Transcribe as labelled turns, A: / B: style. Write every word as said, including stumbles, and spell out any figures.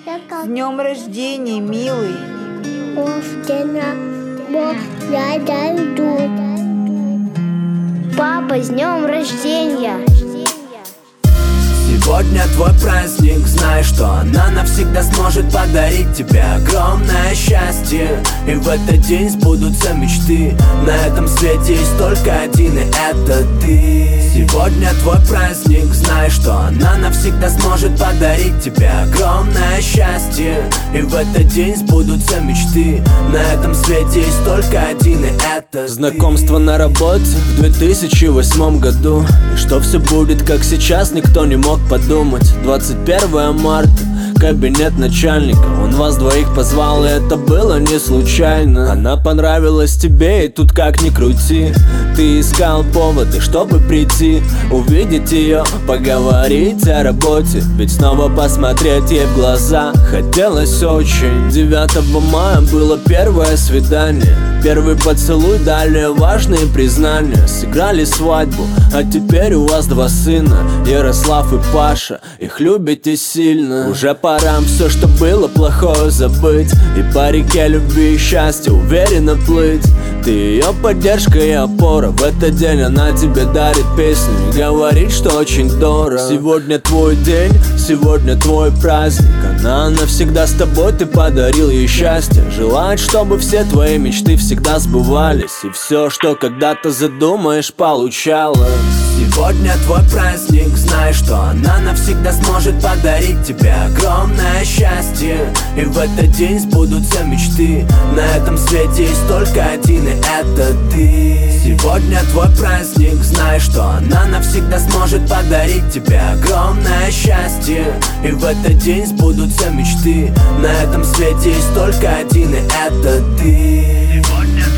A: С днем рождения, милый.
B: Я дойду. Папа, с днем рождения.
C: Сегодня твой праздник, знай, что она навсегда сможет подарить тебе огромное счастье. И в этот день сбудутся мечты. На этом свете есть только один, и это ты. Сегодня твой праздник, знай, что она навсегда сможет подарить тебе огромное счастье. И в этот день сбудутся мечты. На этом свете есть только один, и это
D: знакомство на работе в две тысячи восьмом году. И что все будет как сейчас, никто не мог подумать. Двадцать первое марта, кабинет начальника. Он вас двоих позвал, и это было не случайно. Она понравилась тебе, и тут как ни крути, ты искал поводы, чтобы прийти, увидеть ее, поговорить о работе. Ведь снова посмотреть ей в глаза хотелось очень. Девятого мая было первое свидание, первый поцелуй, далее важные признания. Сыграли свадьбу, а теперь у вас два сына, Ярослав и Паша. Их любите сильно. Уже пора все, что было плохое, забыть и по реке любви и счастья уверенно плыть. Ты ее поддержка и опора. В этот день она тебе дарит песню и говорит, что очень дорого. Сегодня твой день, сегодня твой праздник. Она навсегда с тобой, ты подарил ей счастье. Желает, чтобы все твои мечты всегда сбывались, и все, что когда-то задумаешь, получалось.
C: Сегодня твой праздник, знай, что она навсегда сможет подарить тебе огромное счастье. И в этот день сбудутся мечты. На этом свете есть только один, и это ты. Сегодня твой праздник, знай, что она навсегда сможет подарить тебе огромное счастье. И в этот день сбудутся мечты. На этом свете есть только один, и это ты. Сегодня